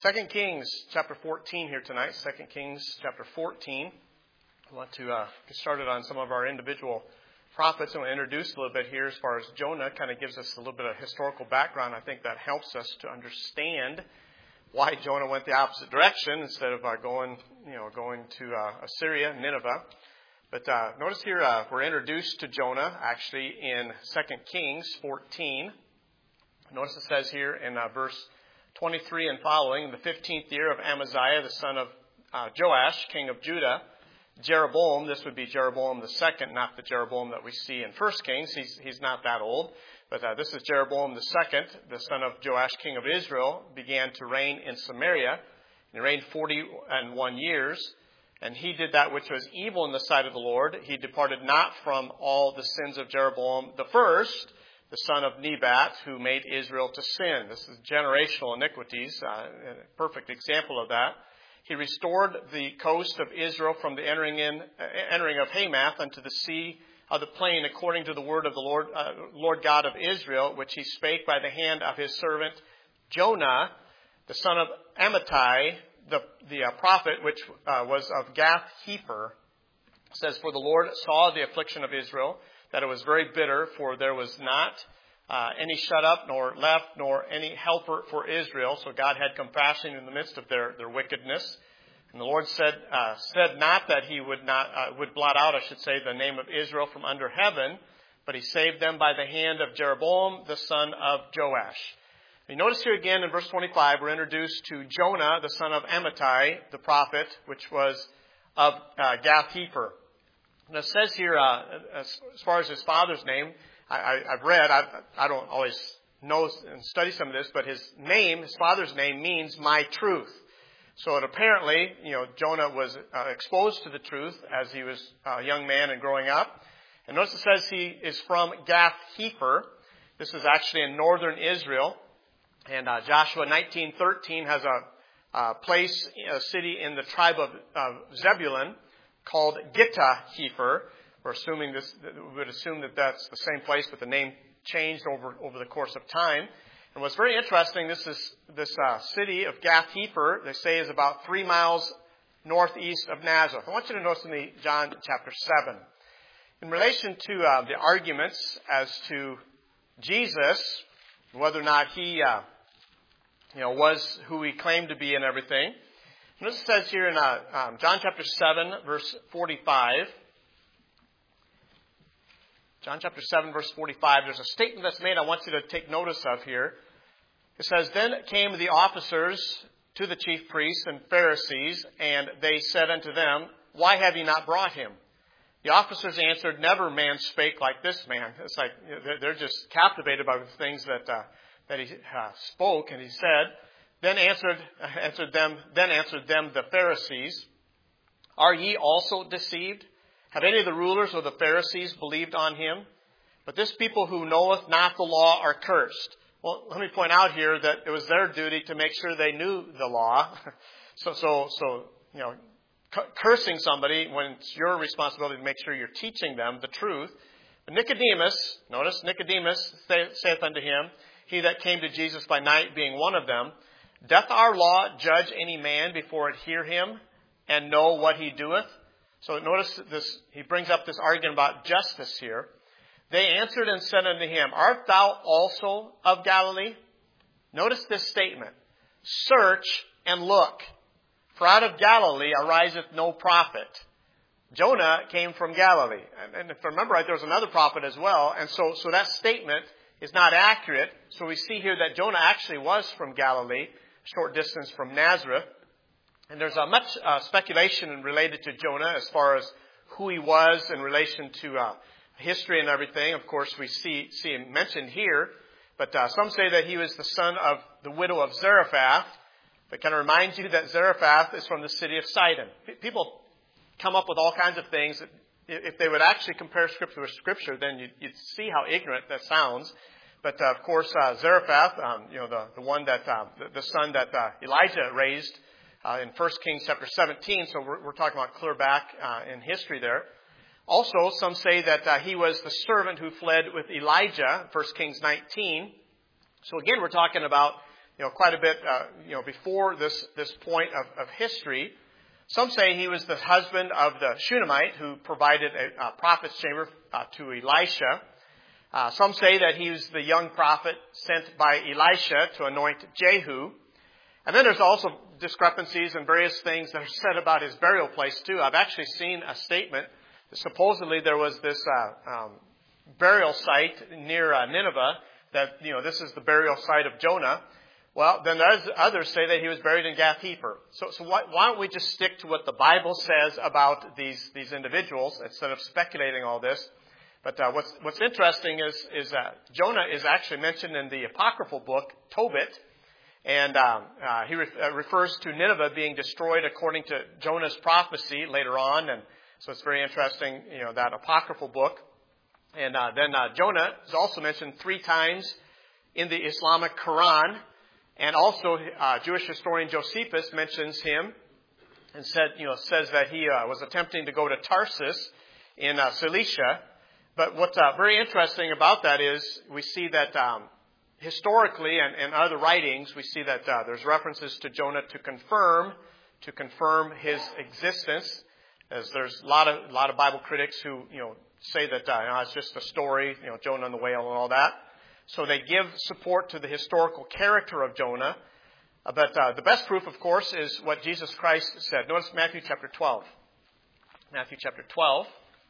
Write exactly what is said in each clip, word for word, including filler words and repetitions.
Second Kings chapter fourteen here tonight. Second Kings chapter fourteen. I want to uh, get started on some of our individual prophets. I want to introduce a little bit here as far as Jonah. Kind of gives us a little bit of historical background. I think that helps us to understand why Jonah went the opposite direction instead of uh, going, you know, going to uh, Assyria, Nineveh. But uh, notice here uh, we're introduced to Jonah actually in Second Kings fourteen. Notice it says here in uh, verse twenty-three and following, the fifteenth year of Amaziah, the son of uh, Joash, king of Judah, Jeroboam, this would be Jeroboam the second, not the Jeroboam that we see in First Kings. He's, he's not that old. But uh, this is Jeroboam the second, the son of Joash, king of Israel, began to reign in Samaria. He reigned forty and one years. And he did that which was evil in the sight of the Lord. He departed not from all the sins of Jeroboam the first, the son of Nebat, who made Israel to sin. This is generational iniquities, uh, a perfect example of that. He restored the coast of Israel from the entering in, uh, entering of Hamath unto the sea of the plain, according to the word of the Lord, uh, Lord God of Israel, which he spake by the hand of his servant Jonah, the son of Amittai, the, the uh, prophet, which uh, was of Gath-hepher. It says, for the Lord saw the affliction of Israel, that it was very bitter, for there was not uh, any shut up, nor left, nor any helper for Israel. So God had compassion in the midst of their, their wickedness. And the Lord said uh, said not that he would not uh, would blot out, I should say, the name of Israel from under heaven, but he saved them by the hand of Jeroboam, the son of Joash. You notice here again in verse twenty-five, we're introduced to Jonah, the son of Amittai, the prophet, which was of uh, Gath-hepher. And it says here, uh, as, as far as his father's name, I, I, I've read, I, I don't always know and study some of this, but his name, his father's name means my truth. So it apparently, you know, Jonah was uh, exposed to the truth as he was a young man and growing up. And notice it says he is from Gath-hepher. This is actually in northern Israel. And uh, Joshua nineteen thirteen has a, a place, a city in the tribe of uh, Zebulun, called Gittah-hepher. We're assuming this, we would assume that that's the same place, but the name changed over, over the course of time. And what's very interesting, this is this uh, city of Gath-hepher, they say, is about three miles northeast of Nazareth. I want you to notice in the John chapter seven. In relation to uh, the arguments as to Jesus, whether or not he, uh, you know, was who he claimed to be and everything. And this says here in uh, um, John chapter seven, verse forty-five. John chapter seven, verse forty-five. There's a statement that's made I want you to take notice of here. It says, then came the officers to the chief priests and Pharisees, and they said unto them, why have ye not brought him? The officers answered, never man spake like this man. It's like they're just captivated by the things that uh, that he uh, spoke, and he said. Then answered answered them. Then answered them the Pharisees, are ye also deceived? Have any of the rulers or the Pharisees believed on him? But this people who knoweth not the law are cursed. Well, let me point out here that it was their duty to make sure they knew the law. so, so, so you know, c- cursing somebody when it's your responsibility to make sure you're teaching them the truth. But Nicodemus, notice Nicodemus saith unto him, he that came to Jesus by night, being one of them, doth our law judge any man before it hear him and know what he doeth? So notice this, he brings up this argument about justice here. They answered and said unto him, art thou also of Galilee? Notice this statement. Search and look, for out of Galilee ariseth no prophet. Jonah came from Galilee. And, and if I remember right, there was another prophet as well. And so, so that statement is not accurate. So we see here that Jonah actually was from Galilee, short distance from Nazareth. And there's uh, much uh, speculation related to Jonah as far as who he was in relation to uh, history and everything. Of course, we see see him mentioned here. But uh, some say that he was the son of the widow of Zarephath. That kind of reminds you that Zarephath is from the city of Sidon. P- people come up with all kinds of things. That if they would actually compare Scripture with Scripture, then you'd, you'd see how ignorant that sounds. But uh, of course, uh, Zarephath, um, you know, the, the one that uh, the, the son that uh, Elijah raised uh, in First Kings chapter seventeen. So we're, we're talking about clear back uh, in history there. Also, some say that uh, he was the servant who fled with Elijah, First Kings nineteen. So again, we're talking about you know, quite a bit, uh, you know, before this, this point of, of history. Some say he was the husband of the Shunammite who provided a, a prophet's chamber uh, to Elisha. Uh, some say that he was the young prophet sent by Elisha to anoint Jehu. And then there's also discrepancies and various things that are said about his burial place too. I've actually seen a statement that supposedly there was this uh, um, burial site near uh, Nineveh that, you know, this is the burial site of Jonah. Well, then there's others say that he was buried in Gath-Hepher. So, so why, why don't we just stick to what the Bible says about these these individuals instead of speculating all this? But uh, what's what's interesting is is that Jonah is actually mentioned in the apocryphal book Tobit, and um, uh, he re- uh, refers to Nineveh being destroyed according to Jonah's prophecy later on, and so it's very interesting, you know, that apocryphal book. And uh, then uh, Jonah is also mentioned three times in the Islamic Quran. And also, uh, Jewish historian Josephus mentions him and said, you know, says that he uh, was attempting to go to Tarsus in uh, Cilicia. But what's uh, very interesting about that is we see that um, historically and, and other writings, we see that uh, there's references to Jonah to confirm to confirm his existence. As there's a lot of a lot of Bible critics who, you know, say that uh, you know, it's just a story, you know, Jonah and the whale and all that. So they give support to the historical character of Jonah. Uh, but uh, the best proof, of course, is what Jesus Christ said. Notice Matthew chapter twelve. Matthew chapter twelve.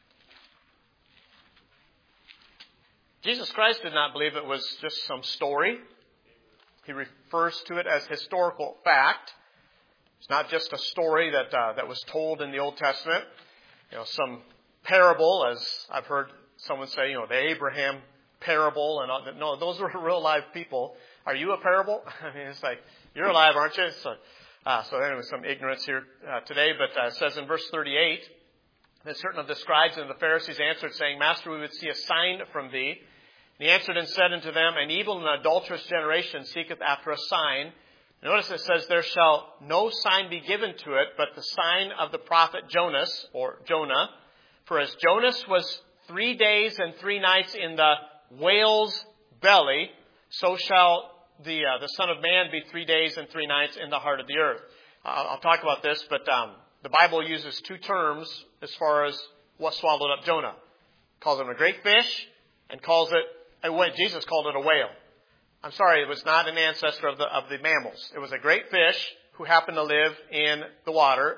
Jesus Christ did not believe it was just some story. He refers to it as historical fact. It's not just a story that uh, that was told in the Old Testament. You know, some parable, as I've heard someone say, you know, the Abraham parable, and all, no, those were real live people. Are you a parable? I mean, it's like, you're alive, aren't you? So, uh, so anyway, some ignorance here uh, today, but uh, it says in verse thirty-eight, that certain of the scribes and the Pharisees answered, saying, Master, we would see a sign from thee. And he answered and said unto them, An evil and adulterous generation seeketh after a sign. Notice it says, There shall no sign be given to it, but the sign of the prophet Jonas, or Jonah. For as Jonas was three days and three nights in the whale's belly, so shall the uh, the Son of Man be three days and three nights in the heart of the earth. Uh, I'll talk about this, but um, the Bible uses two terms as far as what swallowed up Jonah. Calls him a great fish and calls it a whale. Jesus called it a whale. I'm sorry, it was not an ancestor of the of the mammals. It was a great fish who happened to live in the water.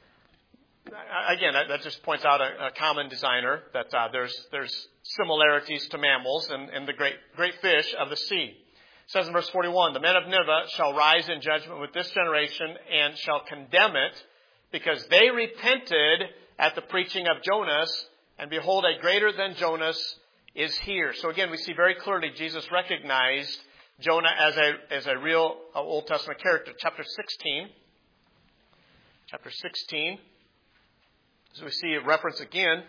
Again, that, that just points out a, a common designer, that uh, there's there's similarities to mammals and, and the great great fish of the sea. It says in verse forty-one, The men of Nineveh shall rise in judgment with this generation and shall condemn it, because they repented at the preaching of Jonas, and behold, a greater than Jonas is here. So again, we see very clearly Jesus recognized Jonah as a as a real uh, Old Testament character. Chapter sixteen. Chapter sixteen. So we see a reference again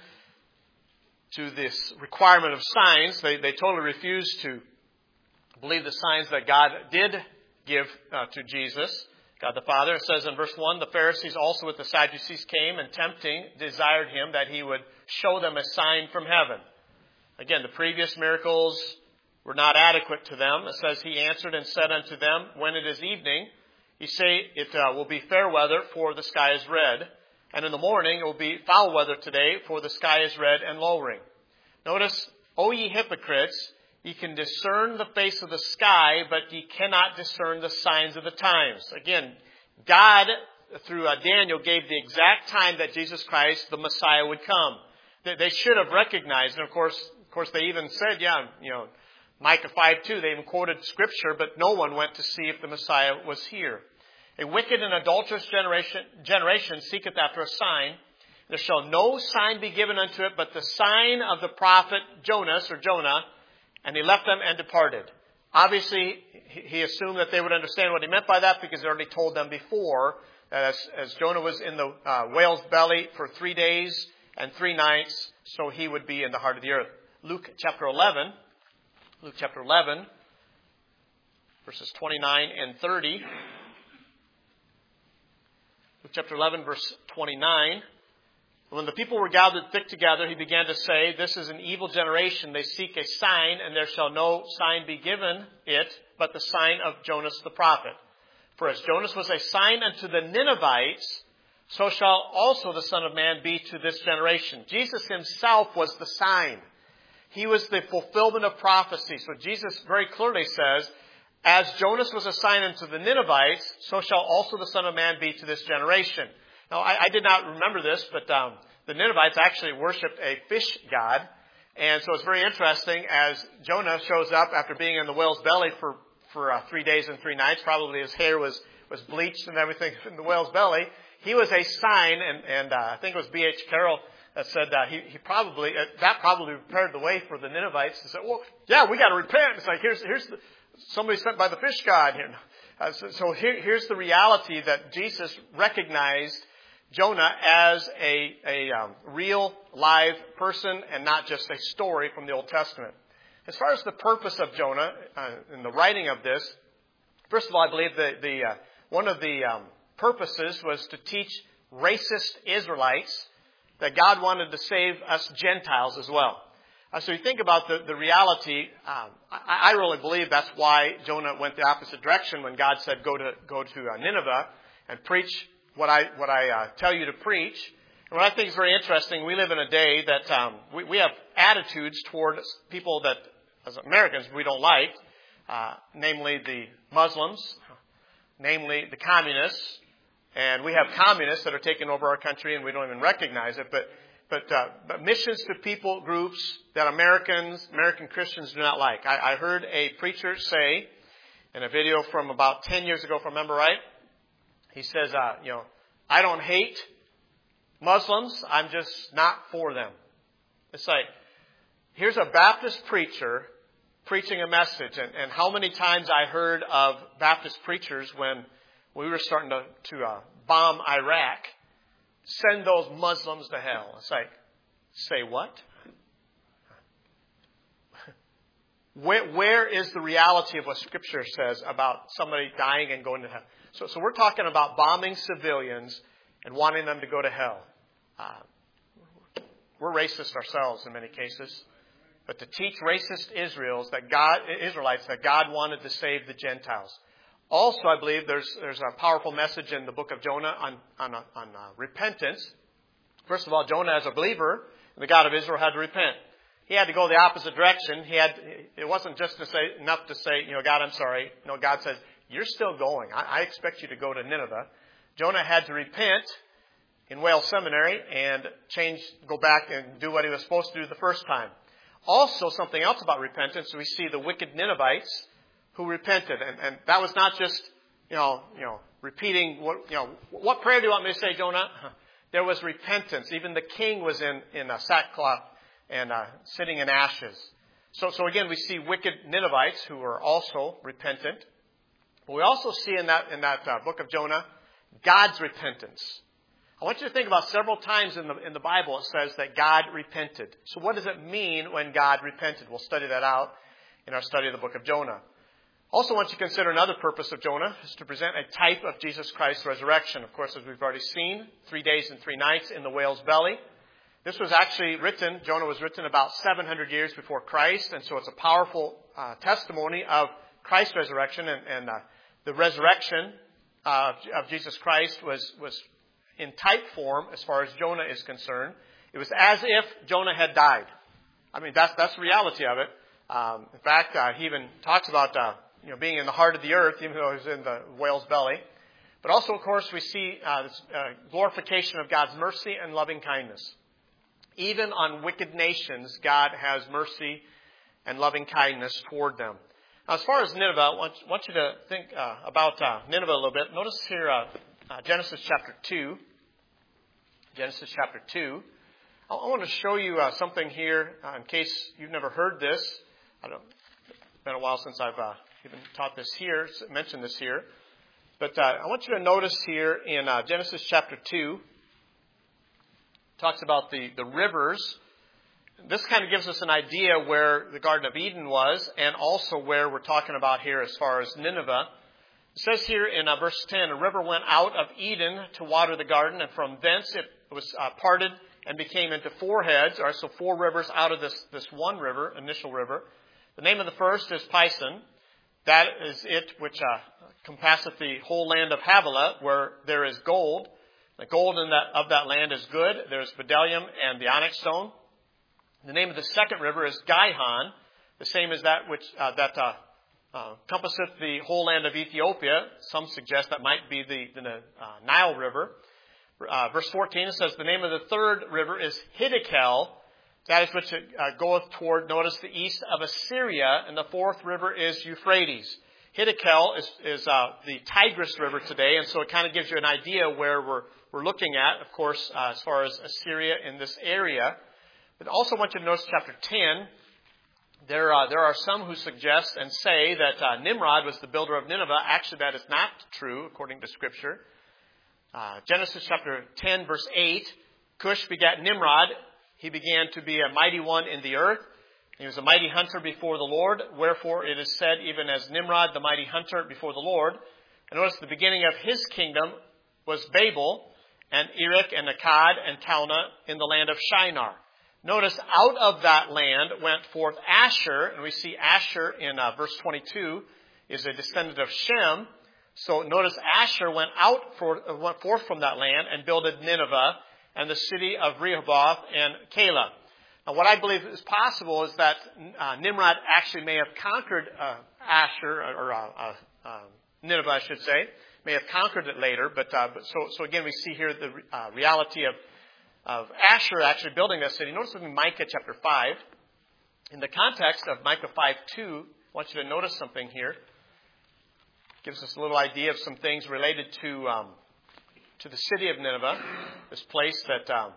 to this requirement of signs. They they totally refused to believe the signs that God did give uh, to Jesus, God the Father. It says in verse one, The Pharisees also with the Sadducees came, and tempting desired him that he would show them a sign from heaven. Again, the previous miracles were not adequate to them. It says, He answered and said unto them, When it is evening, ye say it uh, will be fair weather, for the sky is red. And in the morning it will be foul weather today, for the sky is red and lowering. Notice, O ye hypocrites, ye can discern the face of the sky, but ye cannot discern the signs of the times. Again, God, through uh, Daniel, gave the exact time that Jesus Christ, the Messiah, would come. They, they should have recognized, and of course, of course, they even said, yeah, you know, Micah five two, they even quoted Scripture, but no one went to see if the Messiah was here. A wicked and adulterous generation, generation seeketh after a sign. There shall no sign be given unto it, but the sign of the prophet Jonas, or Jonah. And he left them and departed. Obviously, he assumed that they would understand what he meant by that, because he already told them before that as, as Jonah was in the uh, whale's belly for three days and three nights, so he would be in the heart of the earth. Luke chapter eleven. Luke chapter eleven, verses twenty-nine and thirty. Luke chapter eleven, verse twenty-nine. When the people were gathered thick together, he began to say, This is an evil generation. They seek a sign, and there shall no sign be given it, but the sign of Jonas the prophet. For as Jonas was a sign unto the Ninevites, so shall also the Son of Man be to this generation. Jesus himself was the sign. He was the fulfillment of prophecy. So Jesus very clearly says, as Jonas was a sign unto the Ninevites, so shall also the Son of Man be to this generation. Now, I, I did not remember this, but um, the Ninevites actually worshipped a fish god. And so it's very interesting as Jonah shows up after being in the whale's belly for, for uh, three days and three nights. Probably his hair was, was bleached and everything in the whale's belly. He was a sign, and, and uh, I think it was B H Carroll that said uh, he, he probably, uh, that probably prepared the way for the Ninevites to say, well, yeah, we got to repent. It's like, here's, here's the, somebody sent by the fish god here. Uh, so so here, here's the reality that Jesus recognized Jonah as a, a um, real, live person and not just a story from the Old Testament. As far as the purpose of Jonah uh, in the writing of this, first of all, I believe the, the uh, one of the um, purposes was to teach racist Israelites that God wanted to save us Gentiles as well. Uh, so you think about the, the reality, um, I, I really believe that's why Jonah went the opposite direction when God said, go to, go to uh, Nineveh and preach what I, what I uh, tell you to preach. And what I think is very interesting, we live in a day that um, we, we have attitudes toward people that, as Americans, we don't like, uh, namely the Muslims, namely the communists, and we have communists that are taking over our country and we don't even recognize it, but But, uh, but missions to people groups that Americans, American Christians do not like. I, I heard a preacher say in a video from about ten years ago, if I remember right, he says, uh, you know, I don't hate Muslims, I'm just not for them. It's like, here's a Baptist preacher preaching a message, and, and how many times I heard of Baptist preachers when we were starting to, to uh, bomb Iraq, send those Muslims to hell. It's like, say what? Where, where is the reality of what Scripture says about somebody dying and going to hell? So, so we're talking about bombing civilians and wanting them to go to hell. Uh, we're racist ourselves in many cases. But to teach racist Israels that God, Israelites that God wanted to save the Gentiles. Also, I believe there's there's a powerful message in the book of Jonah on on, on uh, repentance. First of all, Jonah, as a believer, the God of Israel, had to repent. He had to go the opposite direction. He had it wasn't just to say enough to say, you know, God, I'm sorry. No, God says, you're still going. I, I expect you to go to Nineveh. Jonah had to repent in Wales Seminary and change, go back and do what he was supposed to do the first time. Also, something else about repentance, we see the wicked Ninevites who repented, and, and that was not just, you know, you know, repeating what, you know, what prayer do you want me to say, Jonah? There was repentance. Even the king was in in a sackcloth and uh, sitting in ashes. So, so again, we see wicked Ninevites who were also repentant. But we also see in that in that uh, book of Jonah God's repentance. I want you to think about several times in the in the Bible it says that God repented. So, what does it mean when God repented? We'll study that out in our study of the book of Jonah. Also, want you to consider another purpose of Jonah is to present a type of Jesus Christ's resurrection. Of course, as we've already seen, three days and three nights in the whale's belly. This was actually written, Jonah was written about seven hundred years before Christ, and so it's a powerful uh, testimony of Christ's resurrection, and, and uh, the resurrection uh, of Jesus Christ was, was in type form as far as Jonah is concerned. It was as if Jonah had died. I mean, that's, that's the reality of it. Um, in fact, uh, he even talks about uh, you know, being in the heart of the earth, even though he was in the whale's belly. But also, of course, we see uh, this uh, glorification of God's mercy and loving kindness. Even on wicked nations, God has mercy and loving kindness toward them. Now, as far as Nineveh, I want, want you to think uh, about uh, Nineveh a little bit. Notice here uh, uh, Genesis chapter two. Genesis chapter two. I, I want to show you uh, something here uh, in case you've never heard this. I don't. It's been a while since I've uh, even taught this here, mentioned this here. But uh, I want you to notice here in uh, Genesis chapter two, it talks about the, the rivers. This kind of gives us an idea where the Garden of Eden was, and also where we're talking about here as far as Nineveh. It says here in uh, verse ten, a river went out of Eden to water the garden, and from thence it was uh, parted and became into four heads. All right, so four rivers out of this, this one river, initial river. The name of the first is Pison. That is it which uh, compasseth the whole land of Havilah, where there is gold. The gold in that, of that land is good. There is bdellium and the onyx stone. The name of the second river is Gihon, the same as that which uh, that uh, uh, compasseth the whole land of Ethiopia. Some suggest that might be the, the uh, Nile River. Uh, verse fourteen, it says, the name of the third river is Hiddekel. That is which uh, goeth toward, notice, the east of Assyria. And the fourth river is Euphrates. Hiddekel is, is uh, the Tigris River today. And so it kind of gives you an idea where we're, we're looking at, of course, uh, as far as Assyria in this area. But also want you to notice chapter ten. There, uh, there are some who suggest and say that uh, Nimrod was the builder of Nineveh. Actually, that is not true, according to Scripture. Uh, Genesis chapter ten, verse eight, Cush begat Nimrod. He began to be a mighty one in the earth. He was a mighty hunter before the Lord. Wherefore it is said, even as Nimrod, the mighty hunter before the Lord. And notice the beginning of his kingdom was Babel, and Erech, and Akkad, and Calneh in the land of Shinar. Notice out of that land went forth Asher, and we see Asher in uh, verse twenty-two is a descendant of Shem. So notice Asher went out for, uh, went forth from that land and builded Nineveh and the city of Rehoboth and Calah. Now, what I believe is possible is that uh, Nimrod actually may have conquered uh, Asher or uh, uh, uh, Nineveh, I should say, may have conquered it later. But, uh, but so so again, we see here the uh, reality of of Asher actually building that city. Notice with me Micah chapter five. In the context of Micah five two, I want you to notice something here. Gives us a little idea of some things related to um, to the city of Nineveh, this place that um,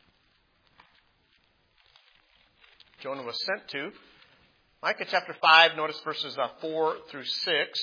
Jonah was sent to. Micah chapter five, notice verses uh, four through six.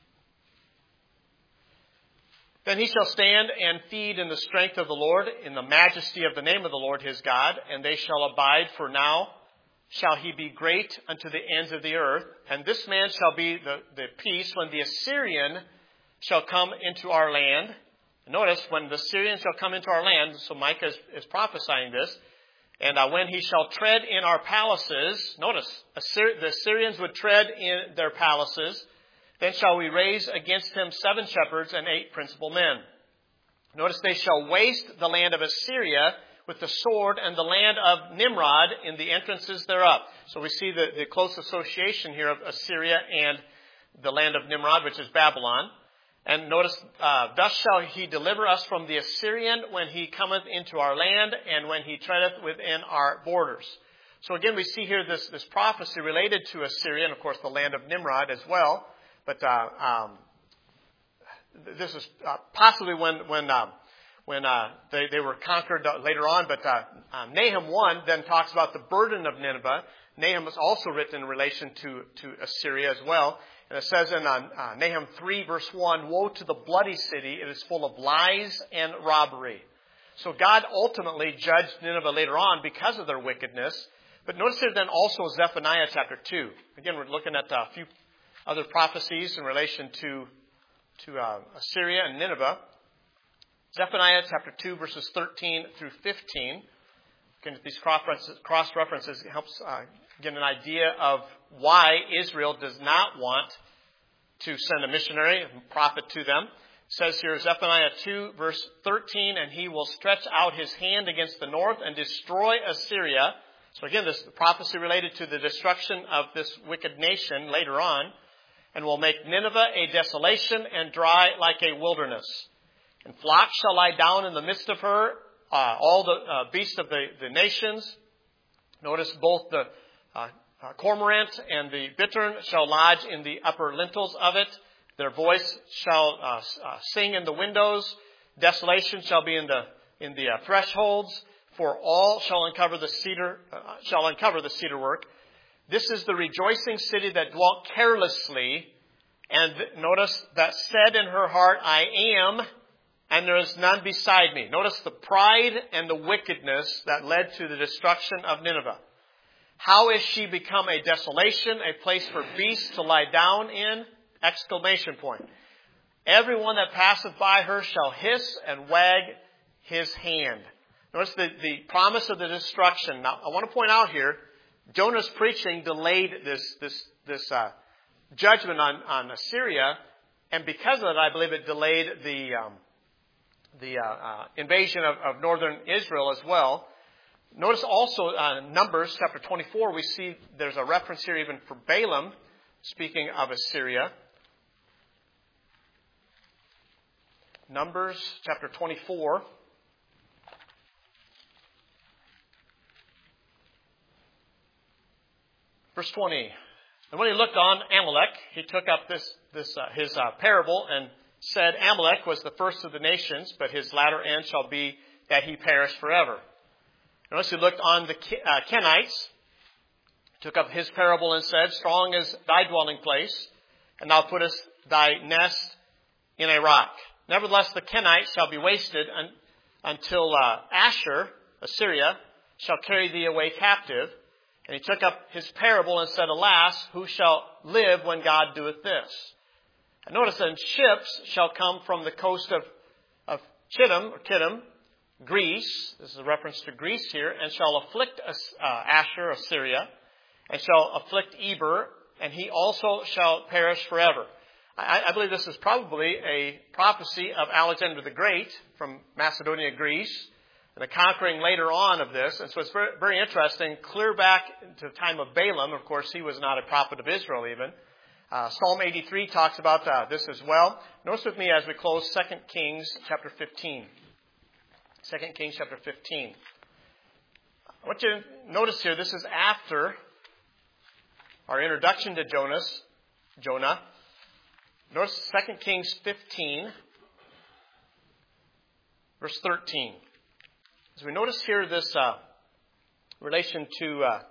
Then he shall stand and feed in the strength of the Lord, in the majesty of the name of the Lord his God, and they shall abide, for now shall he be great unto the ends of the earth. And this man shall be the, the peace when the Assyrian shall come into our land. Notice, when the Assyrian shall come into our land, so Micah is, is prophesying this, and uh, when he shall tread in our palaces, notice, Assyri- the Assyrians would tread in their palaces, then shall we raise against him seven shepherds and eight principal men. Notice, they shall waste the land of Assyria with the sword, and the land of Nimrod in the entrances thereof. So we see the, the close association here of Assyria and the land of Nimrod, which is Babylon. And notice, uh, thus shall he deliver us from the Assyrian when he cometh into our land, and when he treadeth within our borders. So again, we see here this, this prophecy related to Assyria, and of course the land of Nimrod as well. But uh, um, this is uh, possibly when when uh, when uh, they, they were conquered later on. But uh, uh, Nahum one then talks about the burden of Nineveh. Nahum is also written in relation to, to Assyria as well. And it says in uh, uh, Nahum three verse one, woe to the bloody city, it is full of lies and robbery. So God ultimately judged Nineveh later on because of their wickedness. But notice here then also Zephaniah chapter two. Again, we're looking at a few other prophecies in relation to, to uh, Assyria and Nineveh. Zephaniah chapter two, verses thirteen through fifteen. Again, these cross references helps uh, get an idea of why Israel does not want to send a missionary, a prophet to them. It says here, Zephaniah two, verse thirteen, and he will stretch out his hand against the north and destroy Assyria. So again, this prophecy related to the destruction of this wicked nation later on. And will make Nineveh a desolation and dry like a wilderness. And flocks shall lie down in the midst of her, uh, all the uh, beasts of the, the nations. Notice both the uh, uh, cormorant and the bittern shall lodge in the upper lintels of it. Their voice shall uh, uh, sing in the windows. Desolation shall be in the in the uh, thresholds. For all shall uncover the cedar uh, shall uncover the cedar work. This is the rejoicing city that dwelt carelessly, and notice that said in her heart, I am, and there is none beside me. Notice the pride and the wickedness that led to the destruction of Nineveh. How is she become a desolation, a place for beasts to lie down in? Exclamation point. Everyone that passeth by her shall hiss and wag his hand. Notice the, the promise of the destruction. Now, I want to point out here, Jonah's preaching delayed this this this uh, judgment on, on Assyria, and because of that, I believe it delayed the um, the uh, uh, invasion of, of northern Israel as well. Notice also uh, Numbers chapter twenty-four, we see there's a reference here even for Balaam, speaking of Assyria. Numbers chapter twenty-four. Verse twenty. And when he looked on Amalek, he took up this, this uh, his uh, parable and said, Amalek was the first of the nations, but his latter end shall be that he perish forever. Notice he looked on the uh, Kenites, took up his parable and said, strong is thy dwelling place, and thou puttest thy nest in a rock. Nevertheless, the Kenites shall be wasted un- until uh, Asher, Assyria, shall carry thee away captive. And he took up his parable and said, alas, who shall live when God doeth this? And notice then, ships shall come from the coast of, of Chittim, or Kittim, Greece. This is a reference to Greece here. And shall afflict uh, Asher, Assyria, and shall afflict Eber, and he also shall perish forever. I, I believe this is probably a prophecy of Alexander the Great from Macedonia, Greece, and the conquering later on of this. And so it's very, very interesting. Clear back to the time of Balaam. Of course, he was not a prophet of Israel even. Uh, Psalm eighty-three talks about uh, this as well. Notice with me as we close Second Kings chapter fifteen. Second Kings chapter fifteen. I want you to notice here, this is after our introduction to Jonas, Jonah. Notice Second Kings fifteen, verse thirteen. As we notice here this uh, relation to uh,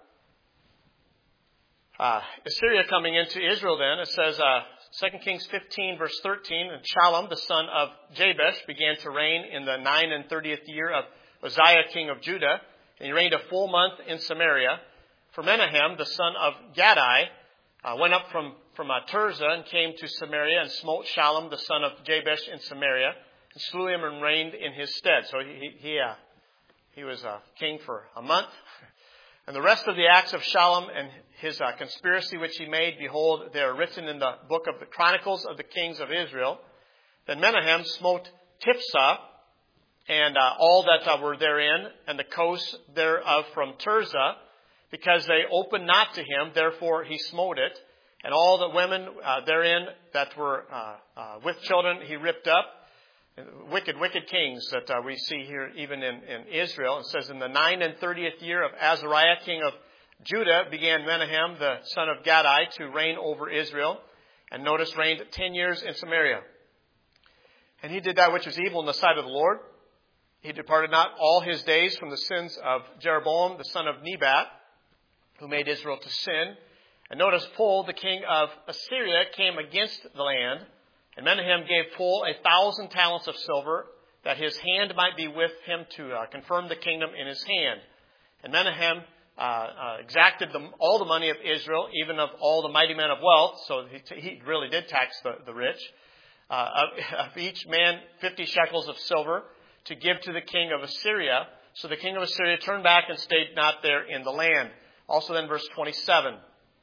uh, Assyria coming into Israel then, it says uh, Second Kings fifteen, verse thirteen, and Shallum, the son of Jabesh, began to reign in the nine and thirtieth year of Uzziah, king of Judah, and he reigned a full month in Samaria. For Menahem, the son of Gadai, uh, went up from, from uh, Tirzah and came to Samaria and smote Shallum, the son of Jabesh, in Samaria, and slew him and reigned in his stead. So he, he, uh, he was uh, king for a month. And the rest of the acts of Shallum and his uh, conspiracy which he made, behold, they are written in the book of the Chronicles of the Kings of Israel. Then Menahem smote Tiphsah and uh, all that uh, were therein, and the coasts thereof from Tirzah, because they opened not to him, therefore he smote it. And all the women uh, therein that were uh, uh, with children he ripped up. Wicked, wicked kings that uh, we see here even in, in Israel. It says, in the nine and thirtieth year of Azariah, king of Judah, began Menahem, the son of Gadai, to reign over Israel. And notice, reigned ten years in Samaria. And he did that which was evil in the sight of the Lord. He departed not all his days from the sins of Jeroboam, the son of Nebat, who made Israel to sin. And notice, Pul, the king of Assyria, came against the land. And Menahem gave Pul a thousand talents of silver, that his hand might be with him to uh, confirm the kingdom in his hand. And Menahem uh, uh, exacted the, all the money of Israel, even of all the mighty men of wealth. So he, he really did tax the, the rich. Uh, of, of each man fifty shekels of silver to give to the king of Assyria. So the king of Assyria turned back and stayed not there in the land. Also then verse twenty-seven.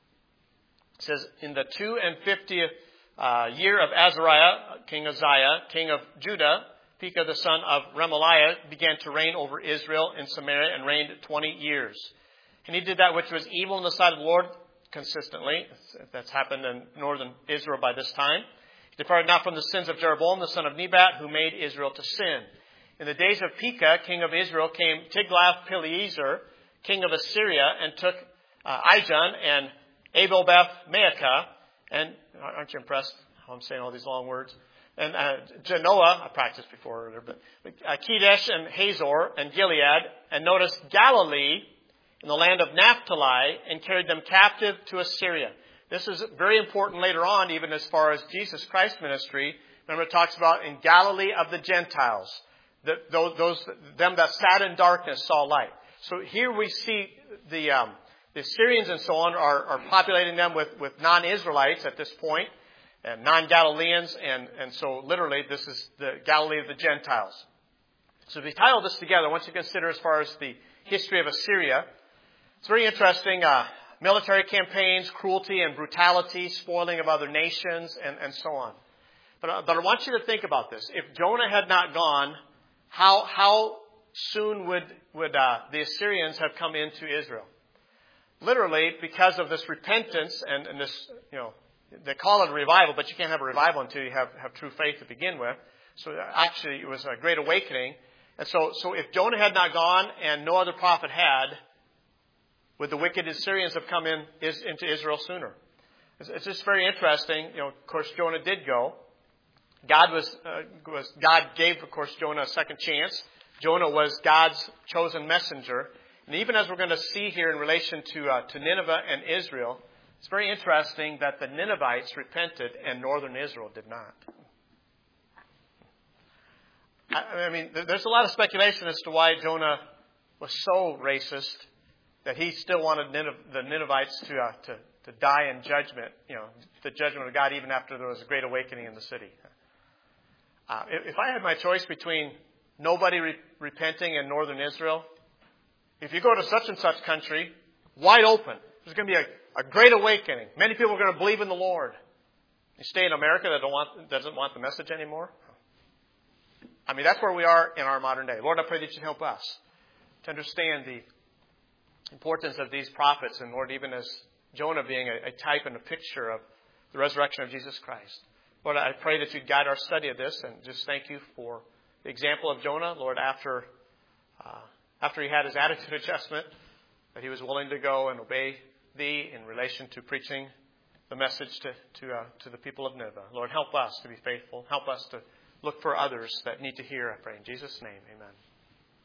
It says, in the two and fiftieth Uh, year of Azariah, King Uzziah, king of Judah, Pekah the son of Remaliah began to reign over Israel in Samaria and reigned twenty years. And he did that which was evil in the sight of the Lord consistently. That's happened in northern Israel by this time. He departed not from the sins of Jeroboam, the son of Nebat, who made Israel to sin. In the days of Pekah, king of Israel, came Tiglath-Pileser, king of Assyria, and took uh, Ijon and Abel-Beth-Maacah. And aren't you impressed how I'm saying all these long words? And uh, Genoa, I practiced before, but uh, Kedesh and Hazor and Gilead. And notice Galilee in the land of Naphtali, and carried them captive to Assyria. This is very important later on, even as far as Jesus Christ's ministry. Remember, it talks about in Galilee of the Gentiles, that those, those them that sat in darkness saw light. So here we see the um, the Assyrians and so on are, are populating them with, with non-Israelites at this point, and non-Galileans, and, and so literally this is the Galilee of the Gentiles. So if we tie all this together, once you consider as far as the history of Assyria, it's very interesting. Uh, military campaigns, cruelty and brutality, spoiling of other nations, and, and so on. But, uh, but I want you to think about this. If Jonah had not gone, how how soon would would uh, the Assyrians have come into Israel? Literally, because of this repentance and, and this, you know, they call it a revival, but you can't have a revival until you have, have true faith to begin with. So actually, it was a great awakening. And so, so if Jonah had not gone and no other prophet had, would the wicked Assyrians have come in is, into Israel sooner? It's, it's just very interesting. You know, of course, Jonah did go. God was, uh, was God gave, of course, Jonah a second chance. Jonah was God's chosen messenger. And even as we're going to see here in relation to uh, to Nineveh and Israel, it's very interesting that the Ninevites repented and northern Israel did not. I, I mean, there's a lot of speculation as to why Jonah was so racist that he still wanted Nineveh, the Ninevites to, uh, to to die in judgment, you know, the judgment of God, even after there was a great awakening in the city. Uh, if, if I had my choice between nobody re- repenting and northern Israel, if you go to such and such country, wide open, there's going to be a, a great awakening. Many people are going to believe in the Lord. You stay in America that don't want, doesn't want the message anymore. I mean, that's where we are in our modern day. Lord, I pray that you help us to understand the importance of these prophets, and Lord, even as Jonah being a, a type and a picture of the resurrection of Jesus Christ. Lord, I pray that you'd guide our study of this, and just thank you for the example of Jonah. Lord, after uh, after he had his attitude adjustment, that he was willing to go and obey thee in relation to preaching the message to to, uh, to the people of Nineveh. Lord, help us to be faithful. Help us to look for others that need to hear, I pray. In Jesus' name, amen.